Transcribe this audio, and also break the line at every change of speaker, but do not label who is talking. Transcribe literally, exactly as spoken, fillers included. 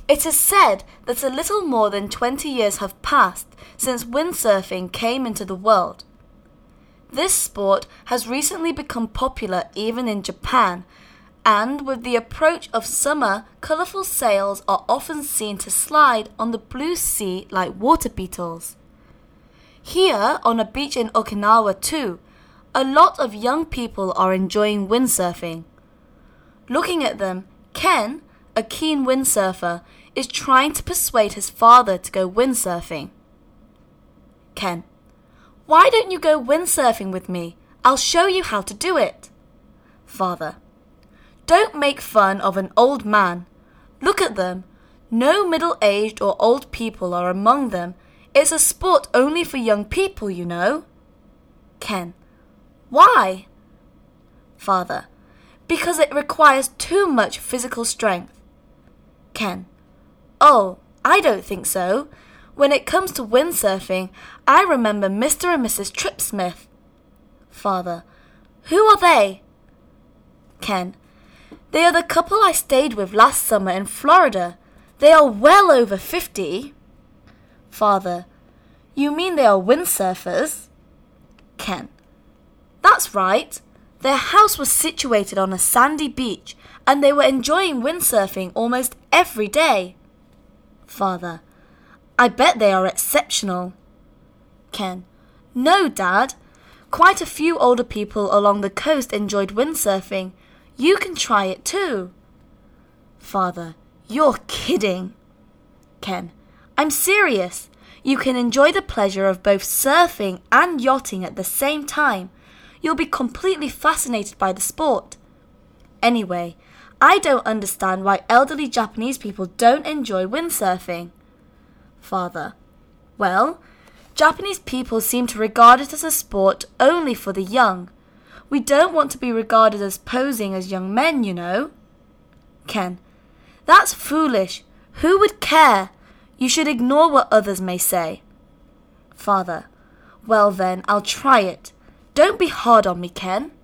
It is said that a little more than twenty years have passed since windsurfing came into the world. This sport has recently become popular even in Japan, and with the approach of summer, colourful sails are often seen to slide on the blue sea like water beetles. Here, on a beach in Okinawa too, a lot of young people are enjoying windsurfing. Looking at them, Ken, a keen windsurfer, is trying to persuade his father to go windsurfing. Ken: Why don't you go windsurfing with me? I'll show you how to do it. Father: Don't make fun of an old man. Look at them. No middle-aged or old people are among them. It's a sport only for young people, you know. Ken: Why? Father: Because it requires too much physical strength. Ken: Oh, I don't think so. When it comes to windsurfing, I remember Mister and Missus Tripsmith. Father: Who are they? Ken: They are the couple I stayed with last summer in Florida. They are well over fifty. Father: You mean they are windsurfers? Ken: That's right. Their house was situated on a sandy beach, and they were enjoying windsurfing almost every day. Father: I bet they are exceptional. Ken: No, Dad. Quite a few older people along the coast enjoyed windsurfing. You can try it too. Father: You're kidding. Ken: I'm serious. You can enjoy the pleasure of both surfing and yachting at the same time. You'll be completely fascinated by the sport. Anyway, I don't understand why elderly Japanese people don't enjoy windsurfing. Father: Well, Japanese people seem to regard it as a sport only for the young. We don't want to be regarded as posing as young men, you know. Ken: That's foolish. Who would care? You should ignore what others may say. Father: Well then, I'll try it. Don't be hard on me, Ken.